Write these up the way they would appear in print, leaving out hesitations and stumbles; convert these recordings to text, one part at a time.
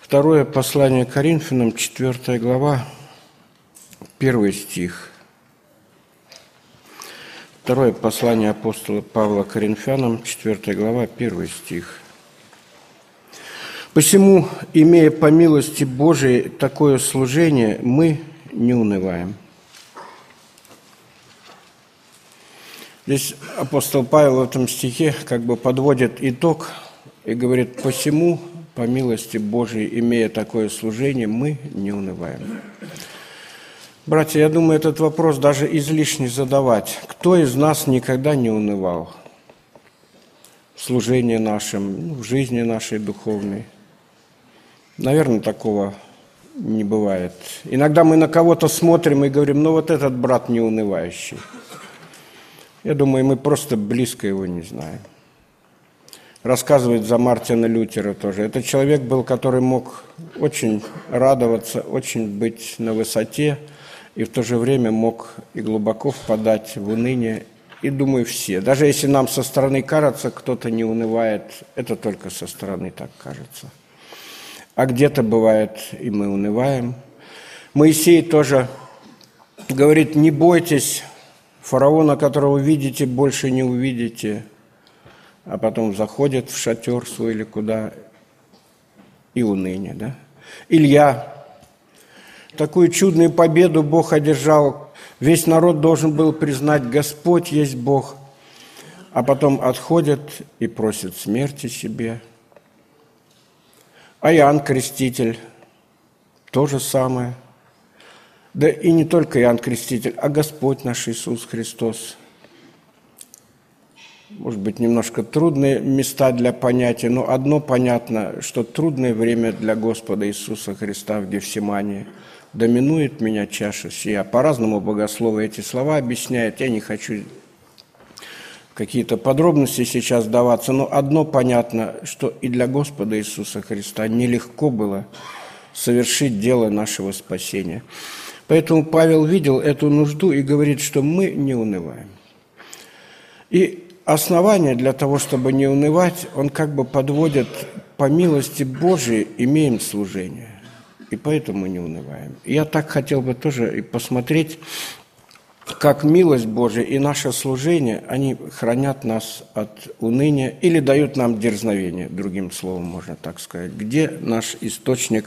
Второе послание Коринфянам, 4 глава, 1 стих. Второе послание апостола Павла Коринфянам, 4 глава, 1 стих. «Посему, имея по милости Божией такое служение, мы не унываем». Здесь апостол Павел в этом стихе как бы подводит итог и говорит: «Посему, по милости Божией, имея такое служение, мы не унываем». Братья, я думаю, этот вопрос даже излишне задавать. Кто из нас никогда не унывал в служении нашем, в жизни нашей духовной? Наверное, такого не бывает. Иногда мы на кого-то смотрим и говорим: ну вот этот брат не унывающий. Я думаю, мы просто близко его не знаем. Рассказывает за Мартина Лютера тоже. Это человек был, который мог очень радоваться, очень быть на высоте, и в то же время мог и глубоко впадать в уныние. И, думаю, все. Даже если нам со стороны кажется, кто-то не унывает, это только со стороны так кажется. А где-то бывает, и мы унываем. Моисей тоже говорит: не бойтесь фараона, которого видите, больше не увидите. А потом заходит в шатер свой или куда, и уныние, да? Илья. Такую чудную победу Бог одержал. Весь народ должен был признать: Господь есть Бог. А потом отходит и просит смерти себе. А Иоанн Креститель то же самое. Да и не только Иоанн Креститель, а Господь наш Иисус Христос. Может быть, немножко трудные места для понятия, но одно понятно, что трудное время для Господа Иисуса Христа в Гефсимании. «Доминует меня чаша сия». По-разному богословы эти слова объясняют. Я не хочу в какие-то подробности сейчас даваться, но одно понятно, что и для Господа Иисуса Христа нелегко было совершить дело нашего спасения. Поэтому Павел видел эту нужду и говорит, что мы не унываем. И основание для того, чтобы не унывать, он как бы подводит: по милости Божией имеем служение, и поэтому не унываем. И я так хотел бы тоже и посмотреть, как милость Божия и наше служение, они хранят нас от уныния или дают нам дерзновение, другим словом можно так сказать. Где наш источник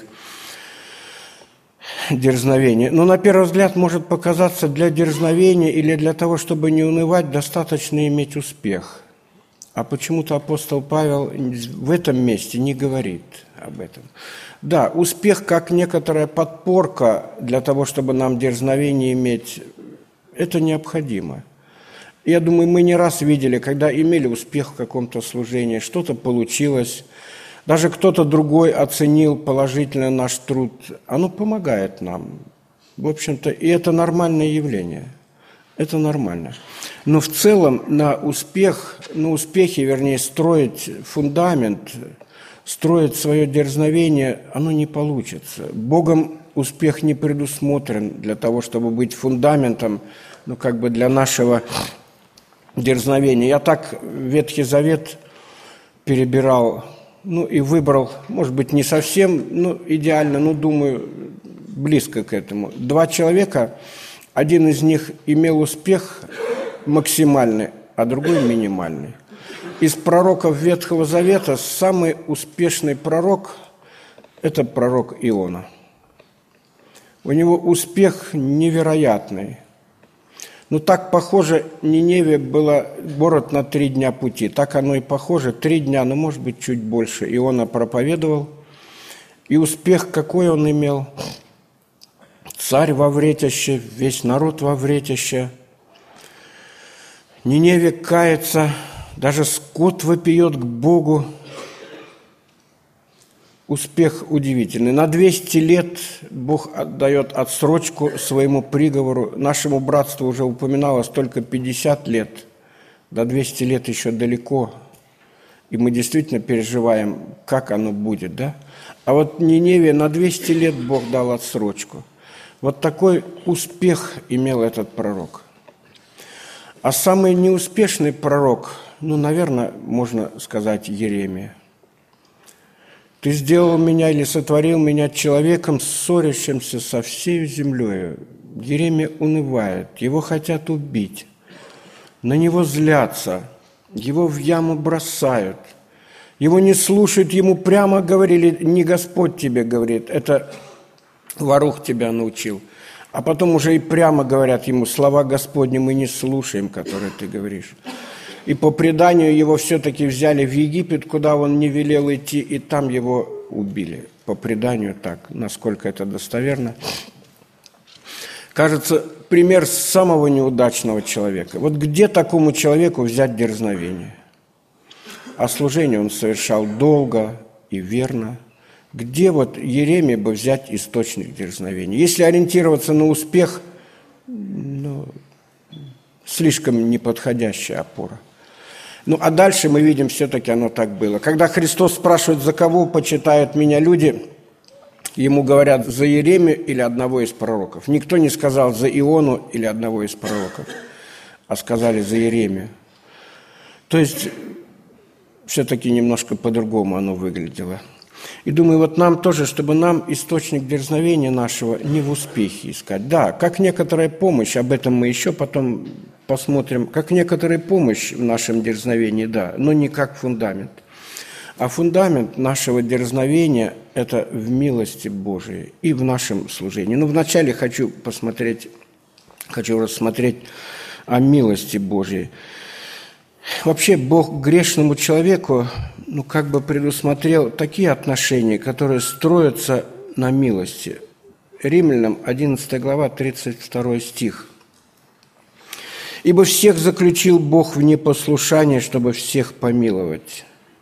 дерзновения? Но на первый взгляд может показаться, для дерзновения или для того, чтобы не унывать, достаточно иметь успех. А почему-то апостол Павел в этом месте не говорит об этом. Да, успех как некоторая подпорка для того, чтобы нам дерзновение иметь, это необходимо. Я думаю, мы не раз видели, когда имели успех в каком-то служении, что-то получилось, даже кто-то другой оценил положительно наш труд, оно помогает нам. В общем-то, и это нормальное явление. Это нормально. Но в целом на успехе, вернее, строить фундамент, строить свое дерзновение, оно не получится. Богом успех не предусмотрен для того, чтобы быть фундаментом, для нашего дерзновения. Я так Ветхий Завет перебирал, и выбрал, может быть, не совсем идеально, думаю, близко к этому. 2 человека, один из них имел успех максимальный, а другой минимальный. Из пророков Ветхого Завета самый успешный пророк – это пророк Иона. У него успех невероятный. Так похоже, Ниневия была город на 3 дня пути. Так оно и похоже, 3 дня, может быть, чуть больше. Иона проповедовал. И успех какой он имел? Царь во вретище, весь народ во вретище. Ниневия кается, даже скот вопиет к Богу. Успех удивительный. На 200 лет Бог отдает отсрочку своему приговору. Нашему братству уже упоминалось только 50 лет. До 200 лет еще далеко. И мы действительно переживаем, как оно будет, да? А вот Ниневии на 200 лет Бог дал отсрочку. Вот такой успех имел этот пророк. А самый неуспешный пророк, наверное, можно сказать, Иеремия. Ты сделал меня или сотворил меня человеком, ссорящимся со всей землей. Иеремия унывает, его хотят убить, на него злятся, его в яму бросают, его не слушают, ему прямо говорили, не Господь тебе говорит, это Варух тебя научил. А потом уже и прямо говорят ему, слова Господни мы не слушаем, которые ты говоришь. И по преданию его все-таки взяли в Египет, куда он не велел идти, и там его убили. По преданию так, насколько это достоверно. Кажется, пример самого неудачного человека. Вот где такому человеку взять дерзновение? А служение он совершал долго и верно. Где вот Иеремии бы взять источник дерзновения? Если ориентироваться на успех, слишком неподходящая опора. Ну, а дальше мы видим, все-таки оно так было. Когда Христос спрашивает, за кого почитают меня люди, ему говорят, за Иеремию или одного из пророков. Никто не сказал за Иону или одного из пророков, а сказали за Иеремию. То есть, все-таки немножко по-другому оно выглядело. И думаю, вот нам тоже, чтобы нам источник дерзновения нашего не в успехе искать. Да, как некоторая помощь, об этом мы еще потом посмотрим, как некоторая помощь в нашем дерзновении, да, но не как фундамент. А фундамент нашего дерзновения – это в милости Божией и в нашем служении. Но вначале хочу рассмотреть о милости Божией. Вообще Бог грешному человеку, как бы предусмотрел такие отношения, которые строятся на милости. Римлянам 11 глава, 32 стих. «Ибо всех заключил Бог в непослушание, чтобы всех помиловать».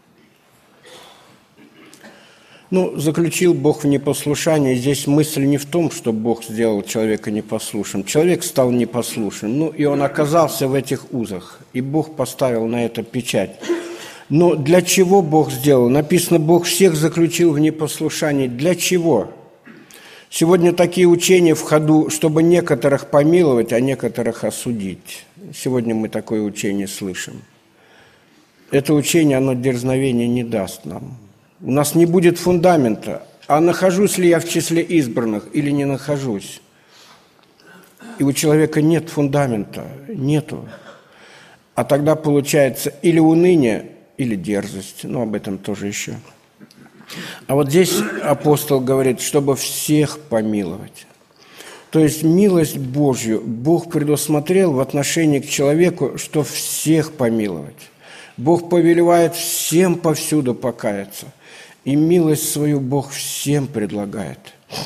Заключил Бог в непослушание. Здесь мысль не в том, что Бог сделал человека непослушным. Человек стал непослушным, и он оказался в этих узах, и Бог поставил на это печать. Но для чего Бог сделал? Написано, Бог всех заключил в непослушание. Для чего? Сегодня такие учения в ходу, чтобы некоторых помиловать, а некоторых осудить. Сегодня мы такое учение слышим. Это учение, оно дерзновения не даст нам. У нас не будет фундамента, а нахожусь ли я в числе избранных или не нахожусь. И у человека нет фундамента, нету. А тогда получается или уныние, или дерзость. Об этом тоже еще. А вот здесь апостол говорит, чтобы всех помиловать. То есть милость Божью Бог предусмотрел в отношении к человеку, что всех помиловать. Бог повелевает всем повсюду покаяться. И милость свою Бог всем предлагает.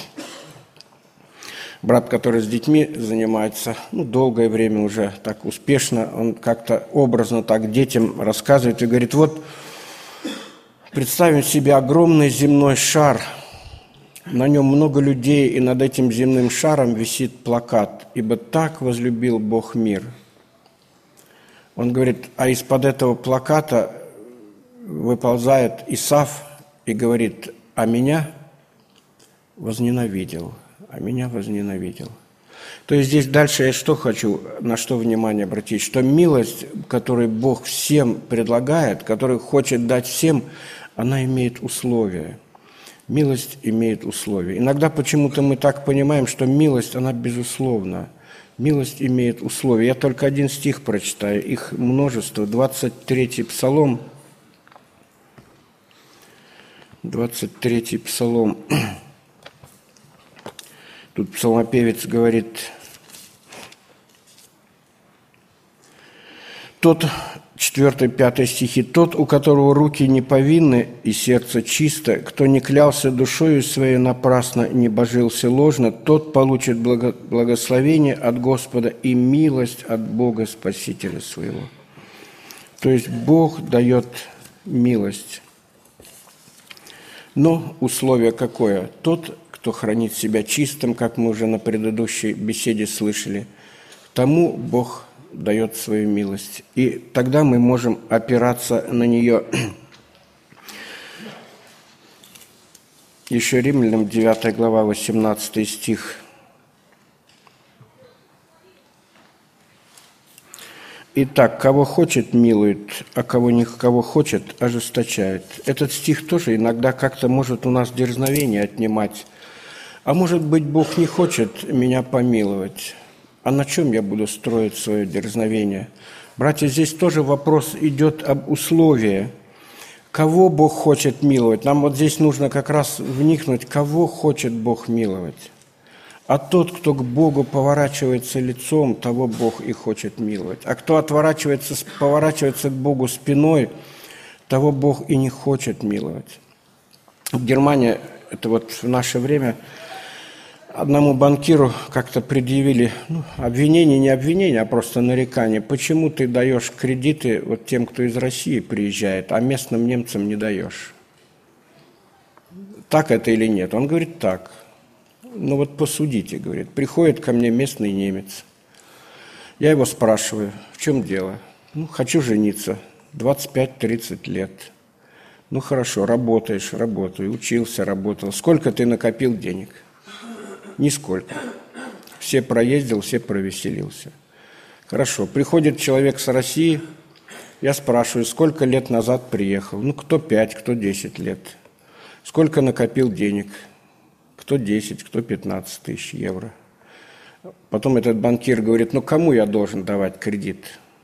Брат, который с детьми занимается, долгое время уже так успешно, он как-то образно так детям рассказывает и говорит, вот представим себе огромный земной шар, на нем много людей, и над этим земным шаром висит плакат «Ибо так возлюбил Бог мир». Он говорит, а из-под этого плаката выползает Исав и говорит, а меня возненавидел, а меня возненавидел. То есть здесь дальше я что хочу, на что внимание обратить, что милость, которую Бог всем предлагает, которую хочет дать всем, она имеет условия. Милость имеет условия. Иногда почему-то мы так понимаем, что милость, она безусловна. Милость имеет условия. Я только один стих прочитаю, их множество. 23-й Псалом. 23-й Псалом. Тут псалмопевец говорит, тот, 4-5 стихи, «Тот, у которого руки не повинны и сердце чисто, кто не клялся душою своей напрасно, не божился ложно, тот получит благословение от Господа и милость от Бога Спасителя своего». То есть Бог дает милость. Но условие какое? Тот, кто хранит себя чистым, как мы уже на предыдущей беседе слышали, тому Бог дает свою милость. И тогда мы можем опираться на нее. Еще Римлянам 9 глава, 18 стих. Итак, кого хочет, милует, а кого хочет, ожесточает. Этот стих тоже иногда как-то может у нас дерзновение отнимать. А может быть, Бог не хочет меня помиловать. А на чем я буду строить свое дерзновение? Братья, здесь тоже вопрос идет об условии. Кого Бог хочет миловать? Нам вот здесь нужно как раз вникнуть, кого хочет Бог миловать. А тот, кто к Богу поворачивается лицом, того Бог и хочет миловать. А кто поворачивается к Богу спиной, того Бог и не хочет миловать. В Германии, это вот в наше время, одному банкиру как-то предъявили обвинение, не обвинение, а просто нарекание. Почему ты даешь кредиты вот тем, кто из России приезжает, а местным немцам не даешь? Так это или нет? Он говорит, так. Ну вот посудите, говорит. Приходит ко мне местный немец. Я его спрашиваю, в чем дело? Хочу жениться, 25-30 лет. Хорошо, работаешь, работаю, учился, работал. Сколько ты накопил денег? Нисколько. Все проездил, все провеселился. Хорошо, приходит человек с России, я спрашиваю, сколько лет назад приехал? Кто 5, кто 10 лет. Сколько накопил денег? Кто 10, кто 15 тысяч евро. Потом этот банкир говорит, кому я должен давать кредит?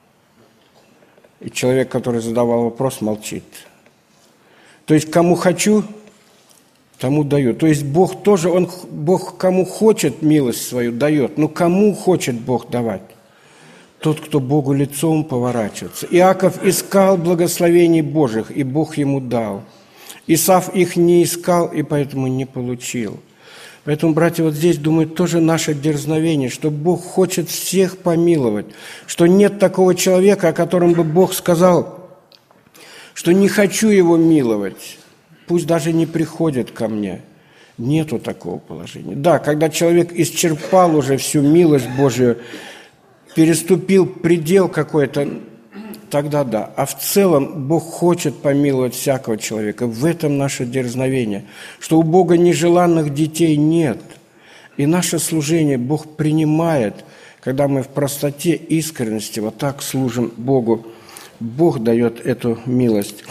И человек, который задавал вопрос, молчит. То есть, кому хочу, тому даю. То есть, Бог тоже, Бог кому хочет милость свою дает. Но кому хочет Бог давать? Тот, кто Богу лицом поворачивается. Иаков искал благословений Божьих, и Бог ему дал. Исав их не искал, и поэтому не получил. Поэтому, братья, вот здесь, думаю, тоже наше дерзновение, что Бог хочет всех помиловать, что нет такого человека, о котором бы Бог сказал, что не хочу его миловать, пусть даже не приходит ко мне. Нету такого положения. Да, когда человек исчерпал уже всю милость Божию, переступил предел какой-то, тогда да. А в целом Бог хочет помиловать всякого человека. В этом наше дерзновение, что у Бога нежеланных детей нет. И наше служение Бог принимает, когда мы в простоте, искренности вот так служим Богу. Бог дает эту милость.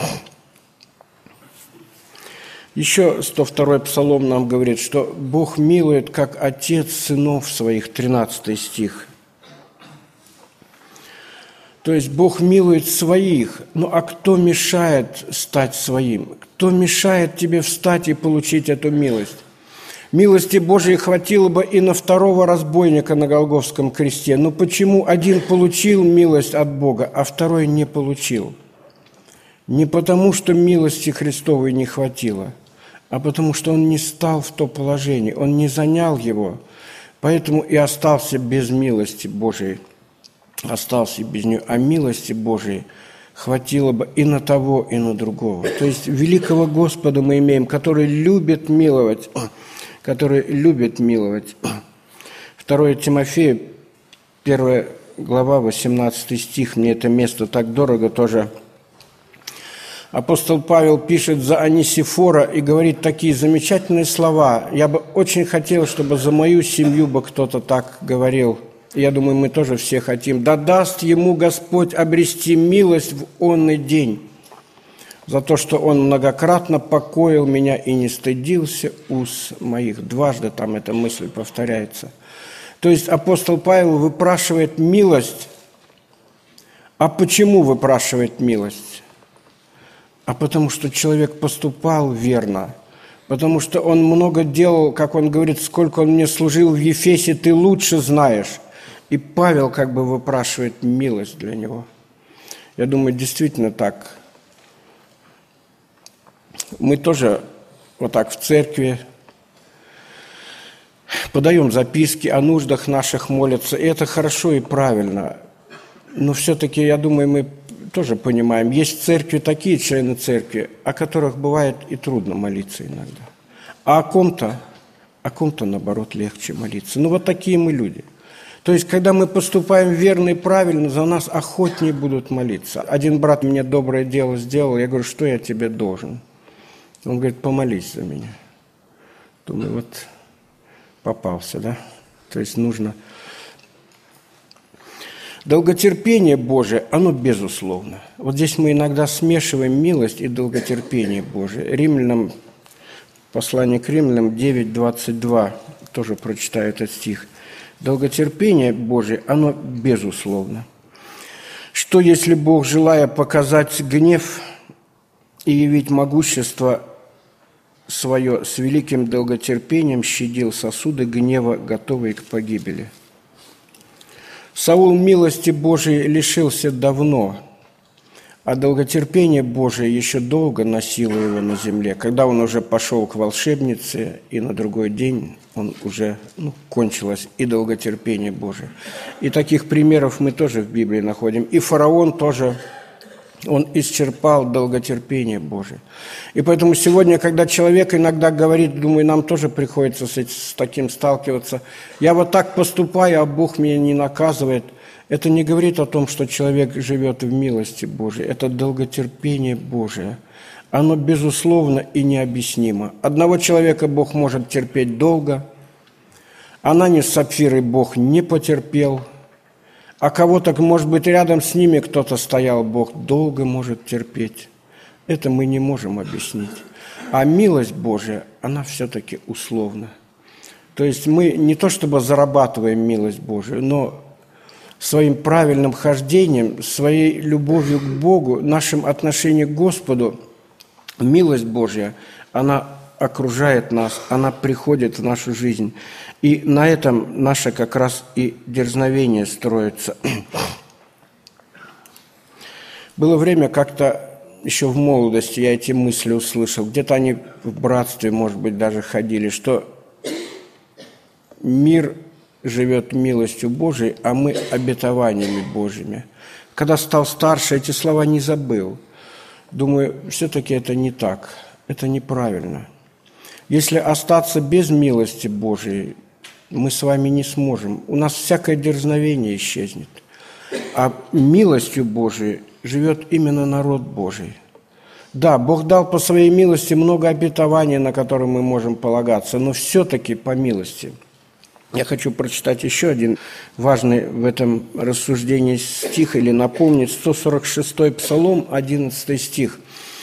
Еще 102-й псалом нам говорит, что Бог милует, как отец сынов своих, 13 стих. То есть Бог милует своих, а кто мешает стать своим? Кто мешает тебе встать и получить эту милость? Милости Божией хватило бы и на второго разбойника на Голгофском кресте. Но почему один получил милость от Бога, а второй не получил? Не потому, что милости Христовой не хватило, а потому, что он не стал в то положение, он не занял его, поэтому и остался без милости Божией. Остался без нее, а милости Божией хватило бы и на того, и на другого. То есть великого Господа мы имеем, который любит миловать, 2 Тимофею, 1 глава, 18 стих, мне это место так дорого тоже. Апостол Павел пишет за Онисифора и говорит такие замечательные слова. Я бы очень хотел, чтобы за мою семью бы кто-то так говорил. Я думаю, мы тоже все хотим. Да даст ему Господь обрести милость в онный день за то, что он многократно покоил меня и не стыдился уст моих. Дважды там эта мысль повторяется. То есть апостол Павел выпрашивает милость. А почему выпрашивает милость? А потому что человек поступал верно. Потому что он много делал, как он говорит, сколько он мне служил в Ефесе, ты лучше знаешь. И Павел как бы выпрашивает милость для него. Я думаю, действительно так. Мы тоже вот так в церкви подаем записки, о нуждах наших молятся. И это хорошо и правильно. Но все-таки, я думаю, мы тоже понимаем, есть в церкви такие члены церкви, о которых бывает и трудно молиться иногда. А о ком-то, наоборот, легче молиться. Вот такие мы люди. То есть, когда мы поступаем верно и правильно, за нас охотнее будут молиться. Один брат мне доброе дело сделал, я говорю, что я тебе должен? Он говорит, помолись за меня. Думаю, попался, да? То есть нужно. Долготерпение Божие, оно безусловно. Вот здесь мы иногда смешиваем милость и долготерпение Божие. Римлянам, послание к Римлянам 9:22, тоже прочитаю этот стих. Долготерпение Божие, оно безусловно. Что, если Бог, желая показать гнев и явить могущество свое, с великим долготерпением щадил сосуды гнева, готовые к погибели? Саул милости Божией лишился давно, а долготерпение Божие еще долго носило его на земле. Когда он уже пошел к волшебнице, и на другой день он уже кончилось и долготерпение Божие. И таких примеров мы тоже в Библии находим. И фараон тоже, он исчерпал долготерпение Божие. И поэтому сегодня, когда человек иногда говорит, думаю, нам тоже приходится с таким сталкиваться, я вот так поступаю, а Бог меня не наказывает, это не говорит о том, что человек живет в милости Божией. Это долготерпение Божие. Оно безусловно и необъяснимо. Одного человека Бог может терпеть долго, Ананию с Сапфирой Бог не потерпел, а кого-то, может быть, рядом с ними кто-то стоял, Бог долго может терпеть. Это мы не можем объяснить. А милость Божия, она все-таки условна. То есть мы не то чтобы зарабатываем милость Божию, но своим правильным хождением, своей любовью к Богу, нашим отношением к Господу, милость Божья, она окружает нас, она приходит в нашу жизнь. И на этом наше как раз и дерзновение строится. Было время, как-то еще в молодости я эти мысли услышал, где-то они в братстве, может быть, даже ходили, что мир живет милостью Божией, а мы обетованиями Божьими. Когда стал старше, эти слова не забыл. Думаю, все-таки это не так, это неправильно. Если остаться без милости Божией, мы с вами не сможем. У нас всякое дерзновение исчезнет. А милостью Божией живет именно народ Божий. Да, Бог дал по своей милости много обетований, на которые мы можем полагаться, но все-таки по милости. Я хочу прочитать еще один важный в этом рассуждении стих, или напомнить 146-й Псалом, 11 стих.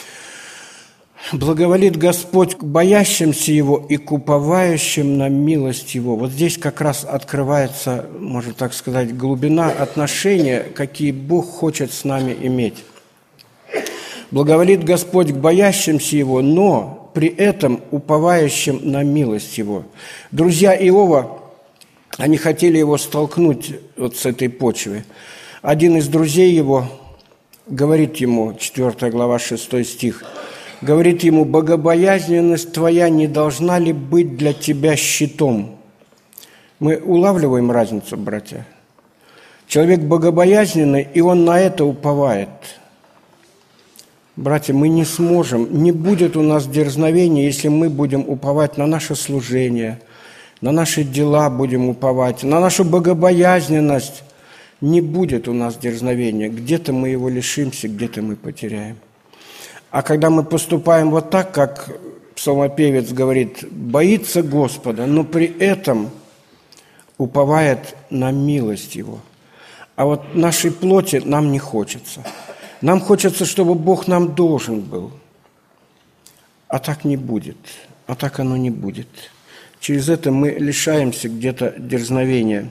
«Благоволит Господь к боящимся Его и к уповающим на милость Его». Вот здесь как раз открывается, можно так сказать, глубина отношения, какие Бог хочет с нами иметь. «Благоволит Господь к боящимся Его, но при этом уповающим на милость Его». Друзья Иова, они хотели его столкнуть вот с этой почвы. Один из друзей его говорит ему, 4 глава, 6 стих, говорит ему: «Богобоязненность твоя не должна ли быть для тебя щитом?» Мы улавливаем разницу, братья. Человек богобоязненный, и он на это уповает. Братья, мы не сможем, не будет у нас дерзновения, если мы будем уповать на наше служение, на наши дела будем уповать, на нашу богобоязненность. Не будет у нас дерзновения. Где-то мы его лишимся, где-то мы потеряем. А когда мы поступаем вот так, как псалмопевец говорит, боится Господа, но при этом уповает на милость Его. А вот нашей плоти нам не хочется. Нам хочется, чтобы Бог нам должен был. А так не будет. А так оно не будет. Через это мы лишаемся где-то дерзновения.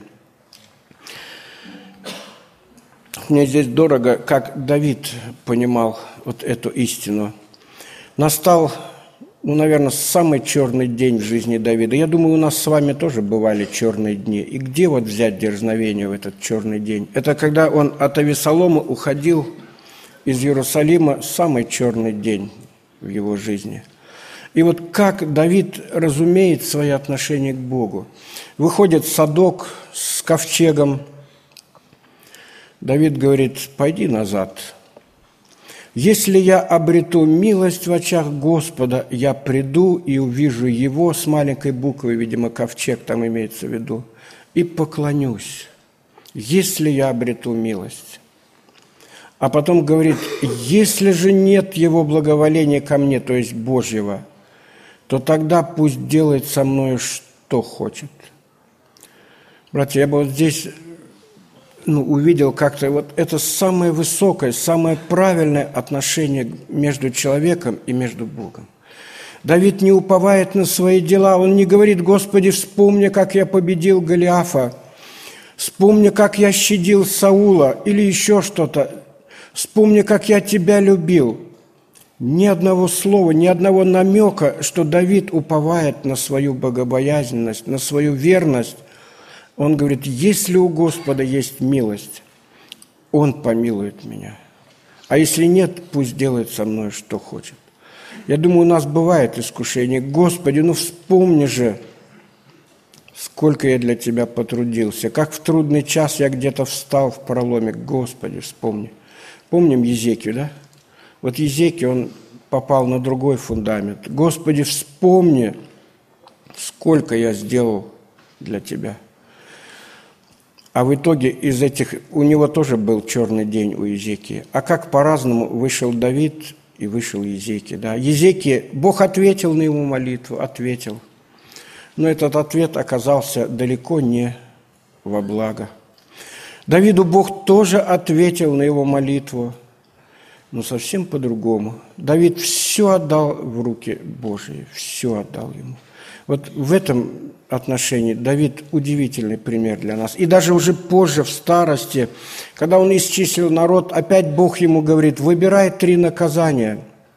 Мне здесь дорого, как Давид понимал вот эту истину. Настал, наверное, самый черный день в жизни Давида. Я думаю, у нас с вами тоже бывали черные дни. И где вот взять дерзновение в этот черный день? Это когда он от Авесолома уходил из Иерусалима, самый черный день в его жизни. И вот как Давид разумеет свои отношения к Богу. Выходит Садок с ковчегом. Давид говорит: «Пойди назад. Если я обрету милость в очах Господа, я приду и увижу Его», с маленькой буквы, видимо, ковчег там имеется в виду, «и поклонюсь, если я обрету милость». А потом говорит: «Если же нет Его благоволения ко мне, то есть Божьего, то тогда пусть делает со мною, что хочет». Братья, я бы вот здесь увидел как-то, вот это самое высокое, самое правильное отношение между человеком и между Богом. Давид не уповает на свои дела, он не говорит: «Господи, вспомни, как я победил Голиафа, вспомни, как я щадил Саула», или еще что-то, «вспомни, как я тебя любил». Ни одного слова, ни одного намека, что Давид уповает на свою богобоязненность, на свою верность. Он говорит: если у Господа есть милость, Он помилует меня. А если нет, пусть делает со мной, что хочет. Я думаю, у нас бывает искушение: Господи, вспомни же, сколько я для Тебя потрудился, как в трудный час я где-то встал в проломе. Господи, вспомни. Помним Езекию, да? Вот Езекий, он попал на другой фундамент. Господи, вспомни, сколько я сделал для Тебя. А в итоге из этих, у него тоже был черный день у Езекии. А как по-разному вышел Давид и вышел Езекий. Да? Езекий, Бог ответил на его молитву, ответил. Но этот ответ оказался далеко не во благо. Давиду Бог тоже ответил на его молитву, но совсем по-другому. Давид все отдал в руки Божьи, все отдал ему. Вот в этом отношении Давид удивительный пример для нас. И даже уже позже, в старости, когда он исчислил народ, опять Бог ему говорит: выбирай 3 наказания.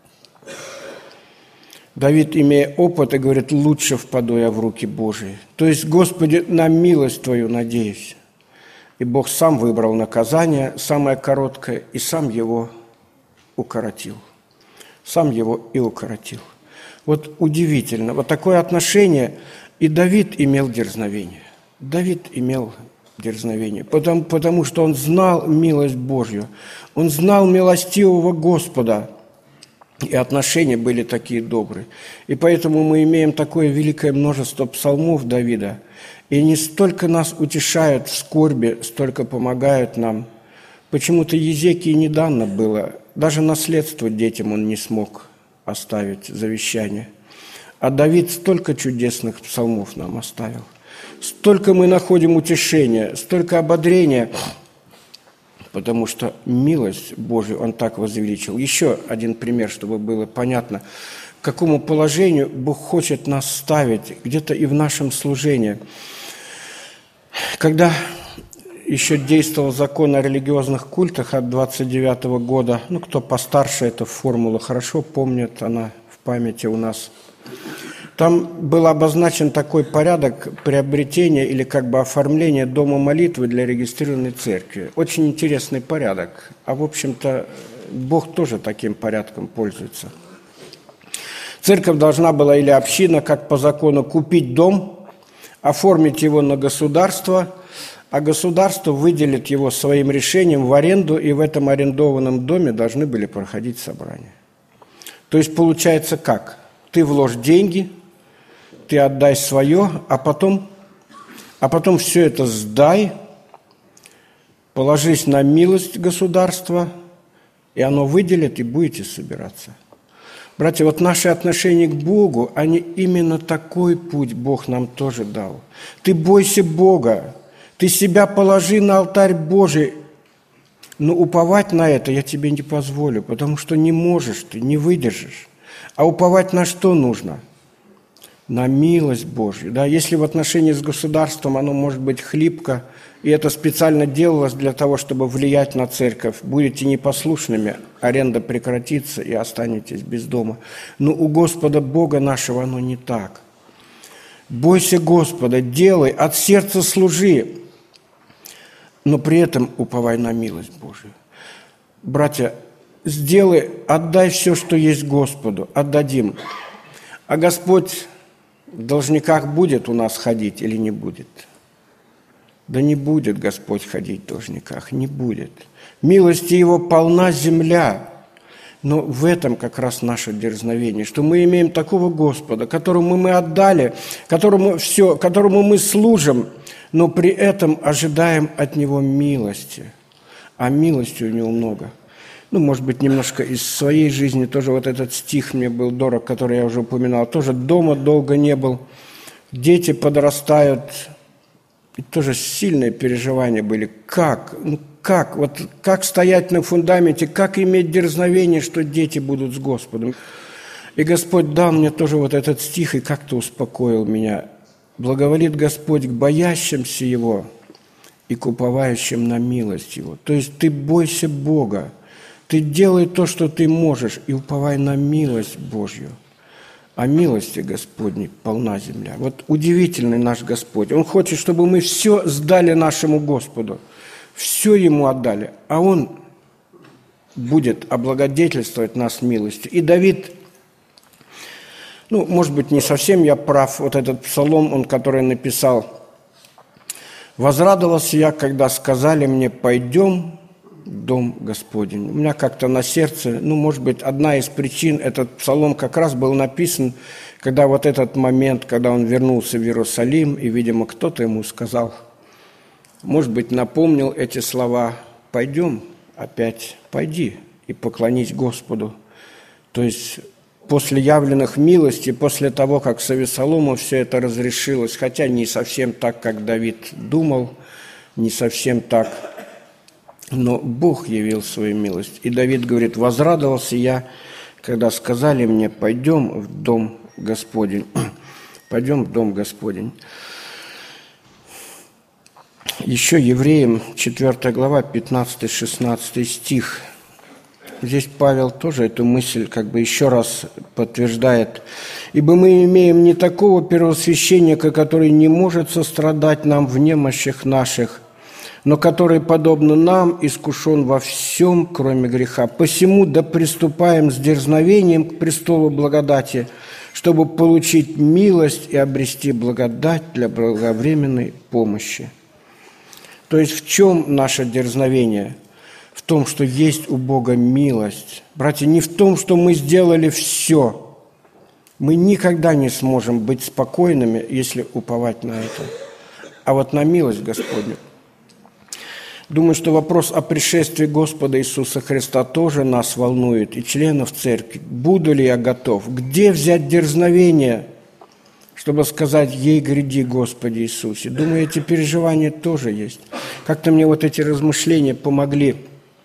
Давид, имея опыт, и говорит: лучше впаду я в руки Божьи. То есть: Господи, на милость Твою надеюсь. И Бог сам выбрал наказание, самое короткое, и сам его укоротил. Сам его и укоротил. Вот удивительно. Вот такое отношение. И Давид имел дерзновение. Давид имел дерзновение, потому что он знал милость Божью. Он знал милостивого Господа. И отношения были такие добрые. И поэтому мы имеем такое великое множество псалмов Давида. И они столько нас утешают в скорби, столько помогают нам. Почему-то Езекии не дано было. Даже наследство детям он не смог оставить, завещание. А Давид столько чудесных псалмов нам оставил. Столько мы находим утешения, столько ободрения, потому что милость Божию Он так возвеличил. Еще один пример, чтобы было понятно, к какому положению Бог хочет нас ставить, где-то и в нашем служении. Когда еще действовал закон о религиозных культах от 29 года, кто постарше эту формулу хорошо помнит, она в памяти у нас. Там был обозначен такой порядок приобретения или оформления дома молитвы для регистрированной церкви. Очень интересный порядок. А в общем-то, Бог тоже таким порядком пользуется. Церковь должна была, или община, как по закону, купить дом, оформить его на государство, а государство выделит его своим решением в аренду, и в этом арендованном доме должны были проходить собрания. То есть получается как? Ты вложь деньги, ты отдай свое, а потом все это сдай, положись на милость государства, и оно выделит, и будете собираться. Братья, вот наши отношения к Богу, они именно такой путь Бог нам тоже дал. Ты бойся Бога, ты себя положи на алтарь Божий, но уповать на это я тебе не позволю, потому что не можешь ты, не выдержишь. А уповать на что нужно? На милость Божью. Да? Если в отношении с государством оно может быть хлипко, и это специально делалось для того, чтобы влиять на церковь, будете непослушными, аренда прекратится и останетесь без дома. Но у Господа Бога нашего оно не так. Бойся Господа, делай, от сердца служи, но при этом уповай на милость Божию. Братья, сделай, отдай все, что есть Господу, отдадим. А Господь в должниках будет у нас ходить или не будет? Да не будет Господь ходить в должниках, не будет. Милости Его полна земля. Но в этом как раз наше дерзновение, что мы имеем такого Господа, которому мы отдали, которому мы служим, но при этом ожидаем от Него милости. А милости у Него много. Может быть, немножко из своей жизни тоже вот этот стих мне был дорог, который я уже упоминал. Тоже дома долго не был. Дети подрастают, И тоже сильные переживания были. Как? Как стоять на фундаменте, как иметь дерзновение, что дети будут с Господом? И Господь дал мне тоже вот этот стих и как-то успокоил меня. Благоволит Господь к боящимся Его и к уповающим на милость Его. То есть ты бойся Бога, ты делай то, что ты можешь, и уповай на милость Божью. О милости Господней полна земля. Вот удивительный наш Господь. Он хочет, чтобы мы все сдали нашему Господу, все Ему отдали, а Он будет облагодетельствовать нас милостью. И Давид, может быть, не совсем я прав, вот этот псалом, он, который написал: «Возрадовался я, когда сказали мне: пойдем в дом Господень». У меня как-то на сердце, может быть, одна из причин, этот псалом как раз был написан, когда вот этот момент, когда он вернулся в Иерусалим, и, видимо, кто-то ему сказал, может быть, напомнил эти слова: «Пойдем опять, пойди и поклонись Господу». То есть после явленных милостей, после того, как с Авесоломом все это разрешилось, хотя не совсем так, как Давид думал, не совсем так, но Бог явил свою милость. И Давид говорит: «Возрадовался я, когда сказали мне: пойдем в дом Господень». Пойдем в дом Господень. Еще Евреям, 4 глава, 15-16 стих. Здесь Павел тоже эту мысль еще раз подтверждает. «Ибо мы имеем не такого первосвященника, который не может сострадать нам в немощах наших, но который, подобно нам, искушен во всем, кроме греха. Посему да приступаем с дерзновением к престолу благодати, чтобы получить милость и обрести благодать для благовременной помощи». То есть в чем наше дерзновение? В том, что есть у Бога милость. Братья, не в том, что мы сделали все. Мы никогда не сможем быть спокойными, если уповать на это. А вот на милость Господню. Думаю, что вопрос о пришествии Господа Иисуса Христа тоже нас волнует, и членов церкви. Буду ли я готов? Где взять дерзновение, чтобы сказать: «Ей гряди, Господи Иисусе»? Думаю, эти переживания тоже есть. Как-то мне вот эти размышления помогли.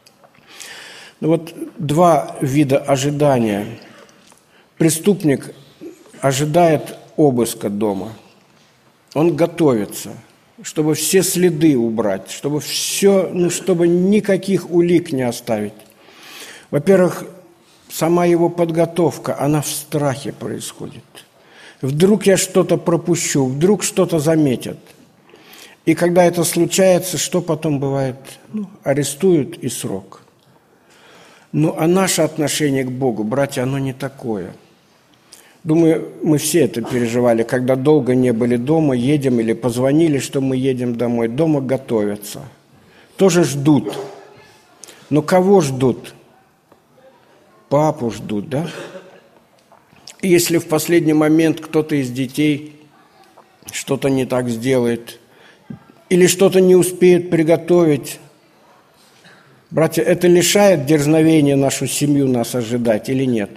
Два вида ожидания. Преступник ожидает обыска дома. Он готовится, чтобы все следы убрать, чтобы чтобы никаких улик не оставить. Во-первых, сама его подготовка, она в страхе происходит. Вдруг я что-то пропущу, вдруг что-то заметят. И когда это случается, что потом бывает? Арестуют и срок. А наше отношение к Богу, братья, оно не такое. Думаю, мы все это переживали, когда долго не были дома, едем или позвонили, что мы едем домой. Дома готовятся. Тоже ждут. Но кого ждут? Папу ждут, да? И если в последний момент кто-то из детей что-то не так сделает или что-то не успеет приготовить, братья, это лишает дерзновения нашу семью нас ожидать или нет?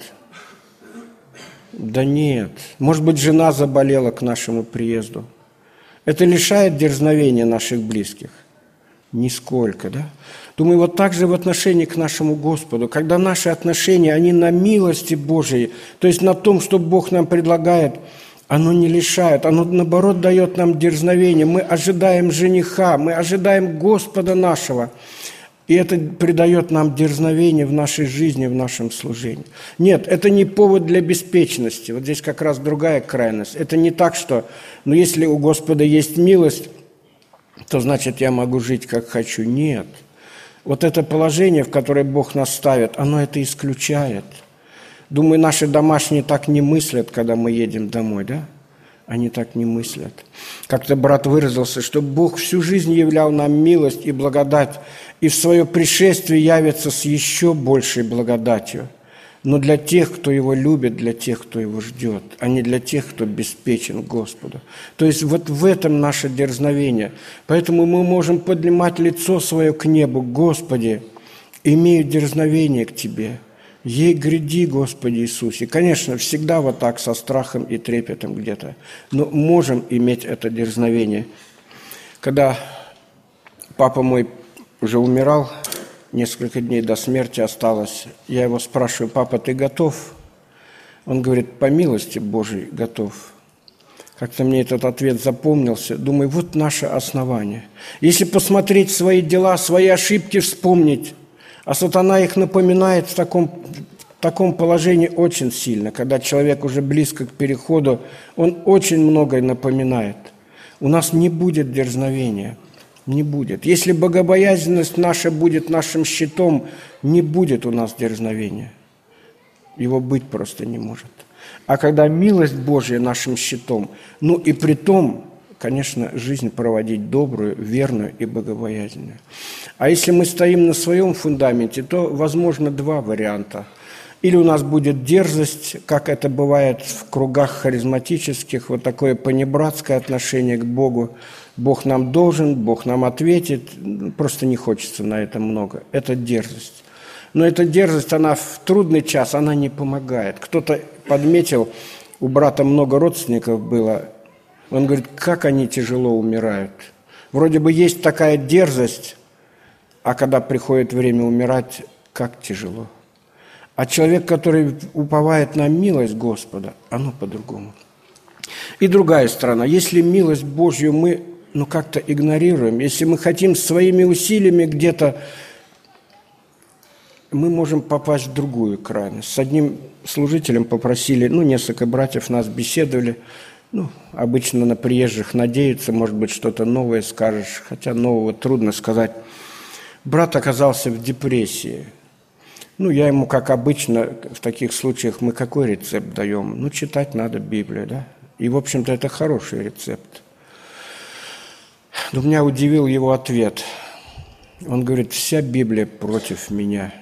Да нет. Может быть, жена заболела к нашему приезду. Это лишает дерзновения наших близких? Нисколько, да? Думаю, вот так же в отношении к нашему Господу. Когда наши отношения, они на милости Божией, то есть на том, что Бог нам предлагает, оно не лишает, оно, наоборот, дает нам дерзновение. Мы ожидаем жениха, мы ожидаем Господа нашего. И это придает нам дерзновение в нашей жизни, в нашем служении. Нет, это не повод для беспечности. Вот здесь как раз другая крайность. Это не так, что, если у Господа есть милость, то значит я могу жить как хочу. Нет. Вот это положение, в которое Бог нас ставит, оно это исключает. Думаю, наши домашние так не мыслят, когда мы едем домой, да? Они так не мыслят. Как-то брат выразился, что Бог всю жизнь являл нам милость и благодать, и в свое пришествие явится с еще большей благодатью. Но для тех, кто Его любит, для тех, кто Его ждет, а не для тех, кто беспечен Господу. То есть вот в этом наше дерзновение. Поэтому мы можем поднимать лицо свое к небу. Господи, имею дерзновение к Тебе. Ей гряди, Господи Иисусе. Конечно, всегда вот так, со страхом и трепетом где-то. Но можем иметь это дерзновение. Когда папа мой уже умирал, несколько дней до смерти осталось, я его спрашиваю: папа, ты готов? Он говорит: по милости Божией готов. Как-то мне этот ответ запомнился. Думаю, вот наше основание. Если посмотреть свои дела, свои ошибки вспомнить, а сатана их напоминает в таком положении очень сильно, когда человек уже близко к переходу, он очень многое напоминает. У нас не будет дерзновения, не будет. Если богобоязненность наша будет нашим щитом, не будет у нас дерзновения. Его быть просто не может. А когда милость Божья нашим щитом, ну и при том, конечно, жизнь проводить добрую, верную и богобоязненную. А если мы стоим на своем фундаменте, то возможно два варианта. Или у нас будет дерзость, как это бывает в кругах харизматических, вот такое понебратское отношение к Богу. Бог нам должен, Бог нам ответит, просто не хочется на это много. Это дерзость. Но эта дерзость, она в трудный час, она не помогает. Кто-то подметил, у брата много родственников было. Он говорит, как они тяжело умирают. Вроде бы есть такая дерзость, а когда приходит время умирать, как тяжело. А человек, который уповает на милость Господа, оно по-другому. И другая сторона. Если милость Божью мы как-то игнорируем, если мы хотим своими усилиями где-то, мы можем попасть в другую крайность. С одним служителем попросили, несколько братьев нас беседовали, обычно на приезжих надеются, может быть, что-то новое скажешь, хотя нового трудно сказать. Брат оказался в депрессии. Я ему, как обычно, в таких случаях мы какой рецепт даем? Читать надо Библию, да? И, в общем-то, это хороший рецепт. Но меня удивил его ответ. Он говорит, вся Библия против меня.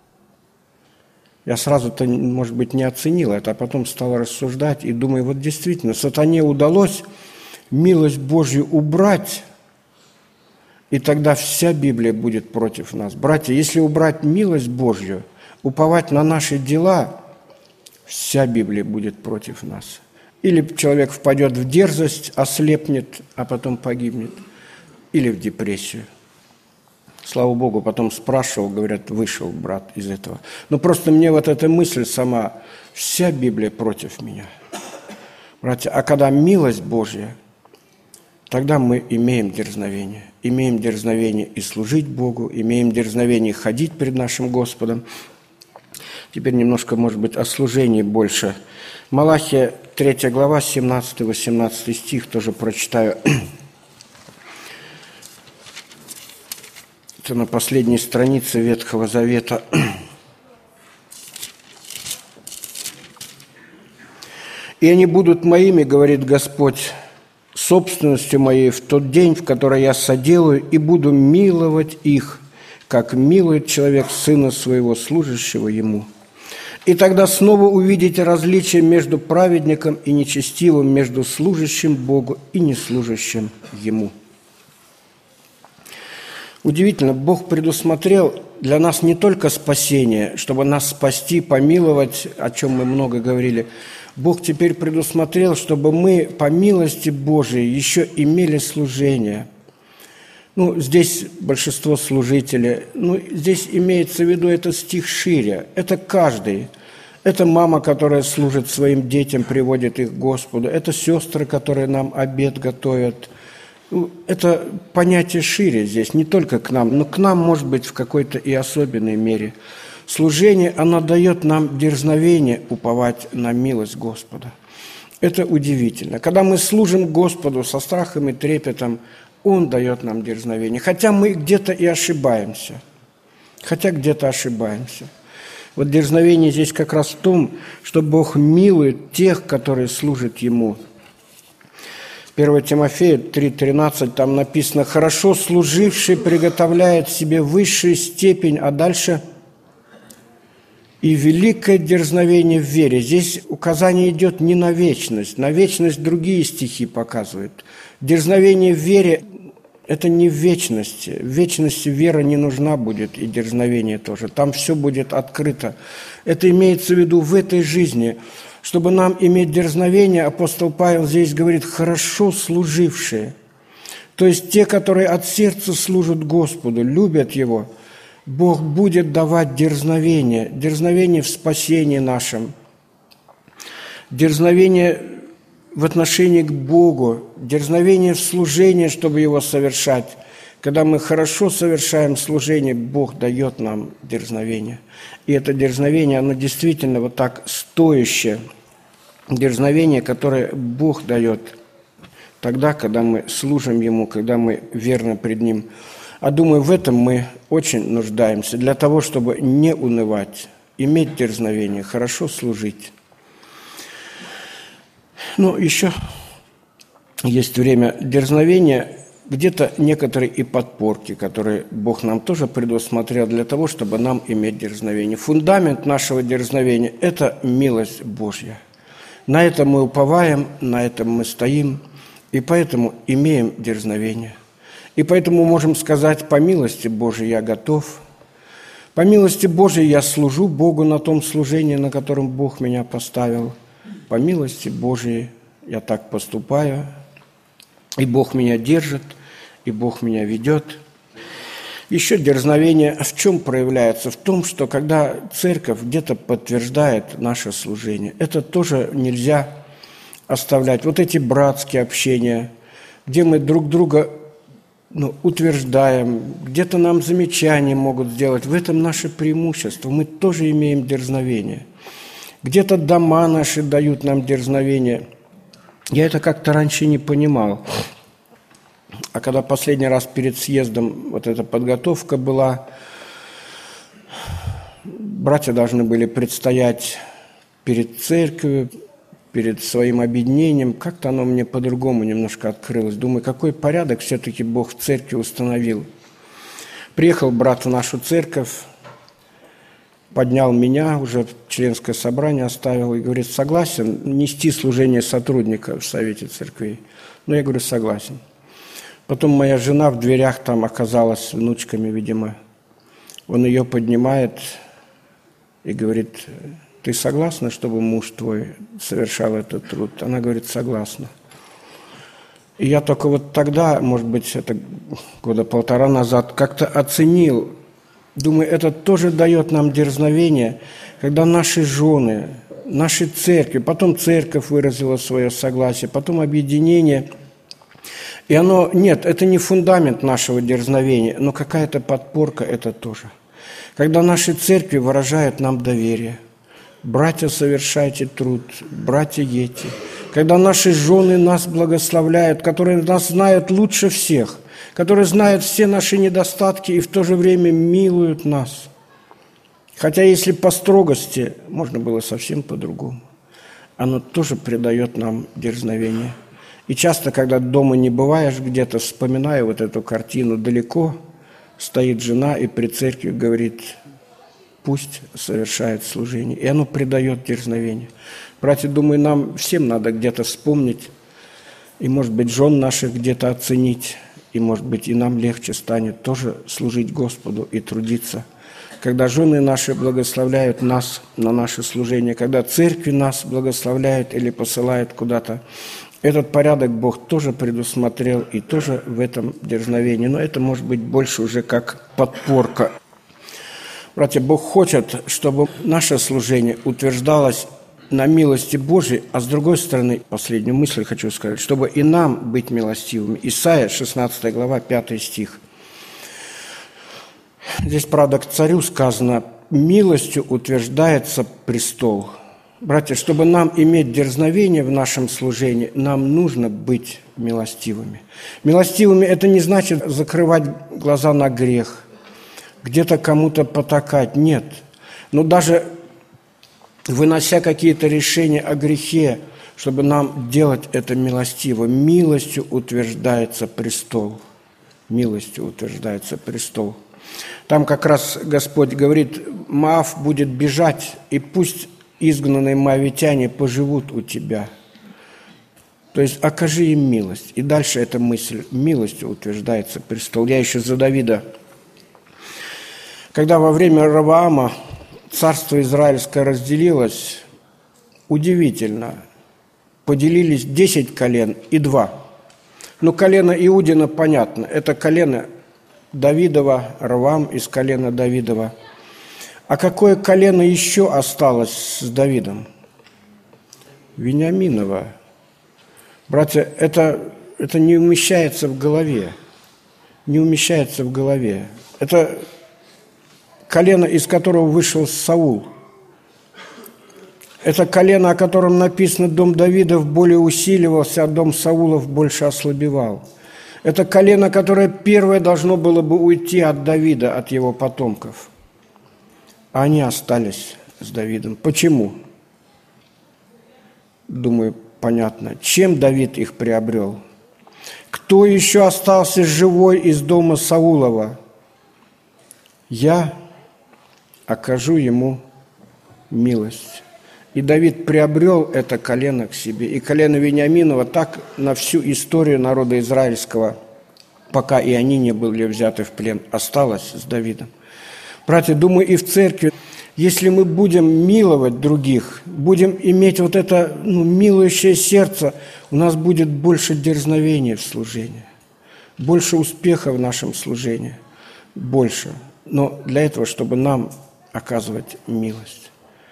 Я сразу-то, может быть, не оценил это, а потом стал рассуждать и думаю, вот действительно, сатане удалось милость Божью убрать, и тогда вся Библия будет против нас. Братья, если убрать милость Божью, уповать на наши дела, вся Библия будет против нас. Или человек впадет в дерзость, ослепнет, а потом погибнет, или в депрессию. Слава Богу, потом спрашивал, говорят, вышел брат из этого. Но просто мне вот эта мысль сама, вся Библия против меня. Братья, а когда милость Божья, тогда мы имеем дерзновение. Имеем дерзновение и служить Богу, имеем дерзновение ходить пред нашим Господом. Теперь немножко, может быть, о служении больше. Малахия, 3 глава, 17-18 стих тоже прочитаю. Это на последней странице Ветхого Завета. «И они будут моими, говорит Господь, собственностью моей в тот день, в который я соделаю, и буду миловать их, как милует человек сына своего, служащего ему. И тогда снова увидите различие между праведником и нечестивым, между служащим Богу и неслужащим ему». Удивительно, Бог предусмотрел для нас не только спасение, чтобы нас спасти, помиловать, о чем мы много говорили. Бог теперь предусмотрел, чтобы мы по милости Божией еще имели служение. Здесь большинство служителей, здесь имеется в виду этот стих шире. Это каждый. Это мама, которая служит своим детям, приводит их к Господу. Это сестры, которые нам обед готовят. Это понятие шире здесь, не только к нам, но к нам, может быть, в какой-то и особенной мере. Служение, оно дает нам дерзновение уповать на милость Господа. Это удивительно. Когда мы служим Господу со страхом и трепетом, Он дает нам дерзновение. Хотя мы где-то и ошибаемся. Вот дерзновение здесь как раз в том, что Бог милует тех, которые служат Ему. 1 Тимофея 3:13, там написано, «Хорошо служивший приготовляет себе высшую степень», а дальше «и великое дерзновение в вере». Здесь указание идет не на вечность другие стихи показывают. Дерзновение в вере – это не в вечности. В вечности вера не нужна будет, и дерзновение тоже. Там все будет открыто. Это имеется в виду в этой жизни. Чтобы нам иметь дерзновение, апостол Павел здесь говорит «хорошо служившие». То есть те, которые от сердца служат Господу, любят Его, Бог будет давать дерзновение, дерзновение в спасении нашем, дерзновение в отношении к Богу, дерзновение в служении, чтобы его совершать. Когда мы хорошо совершаем служение, Бог дает нам дерзновение. И это дерзновение, оно действительно вот так стоящее. Дерзновение, которое Бог дает тогда, когда мы служим Ему, когда мы верны пред Ним. А думаю, в этом мы очень нуждаемся, для того, чтобы не унывать, иметь дерзновение, хорошо служить. Ну, еще есть время дерзновения, где-то некоторые и подпорки, которые Бог нам тоже предусмотрел для того, чтобы нам иметь дерзновение. Фундамент нашего дерзновения – это милость Божья. На это мы уповаем, на этом мы стоим, и поэтому имеем дерзновение. И поэтому можем сказать: по милости Божией я готов, по милости Божией я служу Богу на том служении, на котором Бог меня поставил. По милости Божией я так поступаю, и Бог меня держит, и Бог меня ведет. Еще дерзновение в чем проявляется? В том, что когда церковь где-то подтверждает наше служение, это тоже нельзя оставлять. Вот эти братские общения, где мы друг друга утверждаем, где-то нам замечания могут сделать, в этом наше преимущество. Мы тоже имеем дерзновение. Где-то дома наши дают нам дерзновение. Я это как-то раньше не понимал. А когда последний раз перед съездом вот эта подготовка была, братья должны были предстоять перед церковью, перед своим объединением. Как-то оно мне по-другому немножко открылось. Думаю, какой порядок все-таки Бог в церкви установил. Приехал брат в нашу церковь, поднял меня, уже членское собрание оставил, и говорит: согласен нести служение сотрудника в Совете церквей? Ну, я говорю: согласен. Потом моя жена в дверях там оказалась с внучками, видимо. Он ее поднимает и говорит: ты согласна, чтобы муж твой совершал этот труд? Она говорит: согласна. И я только вот тогда, может быть, это года полтора назад, как-то оценил. Думаю, это тоже дает нам дерзновение, когда наши жены, наши церкви, потом церковь выразила свое согласие, потом объединение. И оно, нет, это не фундамент нашего дерзновения, но какая-то подпорка это тоже. Когда наши церкви выражают нам доверие: братья, совершайте труд, братья, едьте. Когда наши жены нас благословляют, которые нас знают лучше всех, которые знают все наши недостатки и в то же время милуют нас. Хотя если по строгости, можно было совсем по-другому. Оно тоже придает нам дерзновение. И часто, когда дома не бываешь где-то, вспоминаю вот эту картину далеко, стоит жена и при церкви говорит: пусть совершает служение. И оно придает дерзновение. Братья, думаю, нам всем надо где-то вспомнить, и, может быть, жен наших где-то оценить, и, может быть, и нам легче станет тоже служить Господу и трудиться. Когда жены наши благословляют нас на наше служение, когда церкви нас благословляют или посылают куда-то, этот порядок Бог тоже предусмотрел, и тоже в этом дерзновении. Но это может быть больше уже как подпорка. Братья, Бог хочет, чтобы наше служение утверждалось на милости Божией, а с другой стороны, последнюю мысль хочу сказать, чтобы и нам быть милостивыми. Исайя, 16 глава, 5 стих. Здесь, правда, к царю сказано: «Милостью утверждается престол». Братья, чтобы нам иметь дерзновение в нашем служении, нам нужно быть милостивыми. Милостивыми – это не значит закрывать глаза на грех, где-то кому-то потакать. Нет. Но даже вынося какие-то решения о грехе, чтобы нам делать это милостиво, милостью утверждается престол. Милостью утверждается престол. Там как раз Господь говорит: Моав будет бежать, и пусть изгнанные моавитяне поживут у тебя. То есть окажи им милость. И дальше эта мысль: милостью утверждается престол. Я еще за Давида. Когда во время Ровоама царство израильское разделилось, удивительно, поделились 10 колен и 2. Ну, колено Иудина понятно. Это колено Давидова, Ровам из колена Давидова. А какое колено еще осталось с Давидом? Вениаминова. Братья, это не умещается в голове. Не умещается в голове. Это колено, из которого вышел Саул. Это колено, о котором написано: дом Давидов более усиливался, а дом Саулов больше ослабевал. Это колено, которое первое должно было бы уйти от Давида, от его потомков. А они остались с Давидом. Почему? Думаю, понятно. Чем Давид их приобрел? Кто еще остался живой из дома Саулова? Я окажу ему милость. И Давид приобрел это колено к себе. И колено Вениаминова так на всю историю народа израильского, пока и они не были взяты в плен, осталось с Давидом. Братья, думаю, и в церкви, если мы будем миловать других, будем иметь вот это милующее сердце, у нас будет больше дерзновения в служении, больше успеха в нашем служении, больше. Но для этого, чтобы нам оказывать милость.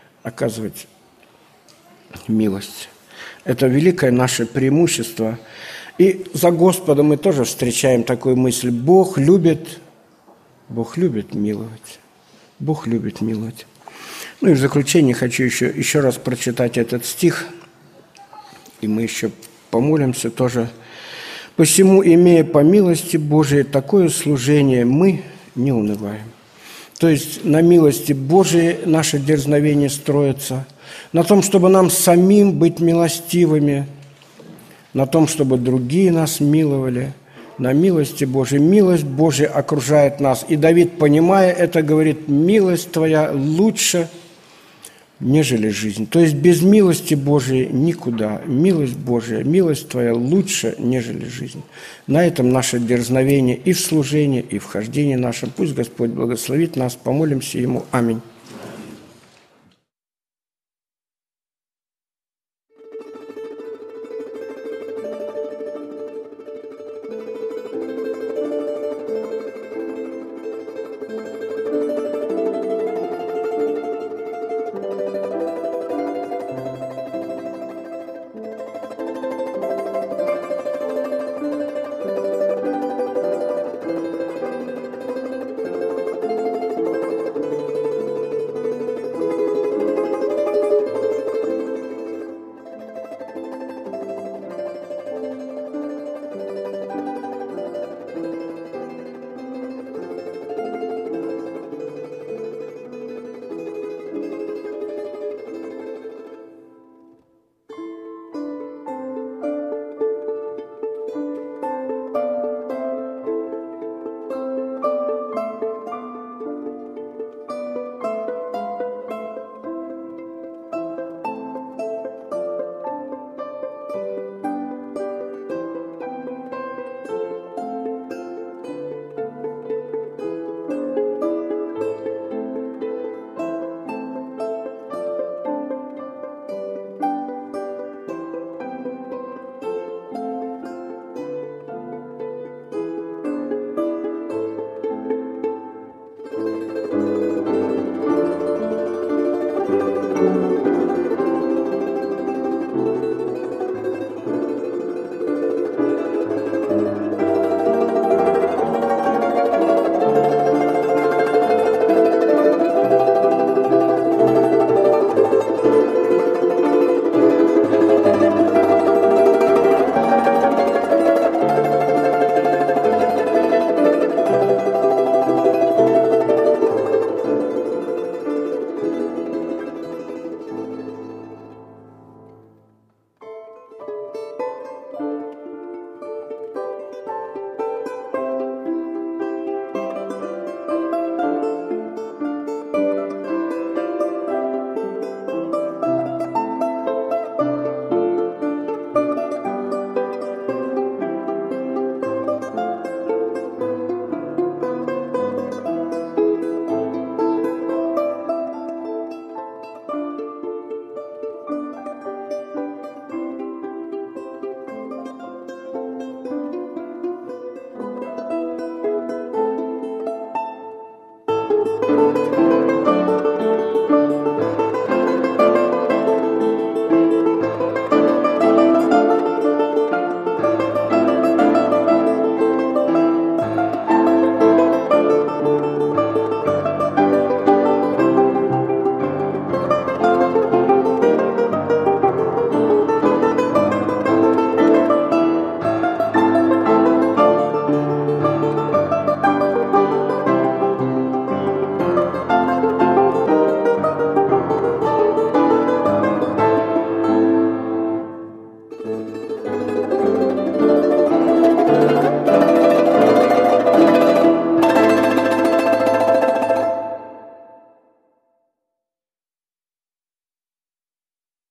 Это великое наше преимущество. И за Господом мы тоже встречаем такую мысль: Бог любит миловать. Бог любит миловать. Ну и в заключение хочу еще раз прочитать этот стих, и мы еще помолимся тоже. «Посему, имея по милости Божией такое служение, мы не унываем». То есть на милости Божией наше дерзновение строится, на том, чтобы нам самим быть милостивыми, на том, чтобы другие нас миловали, на милости Божией. Милость Божия окружает нас. И Давид, понимая это, говорит: «Милость Твоя лучше, нежели жизнь». То есть без милости Божией никуда. Милость Божия, милость Твоя лучше, нежели жизнь. На этом наше дерзновение и в служении, и в хождении нашем. Пусть Господь благословит нас. Помолимся Ему. Аминь.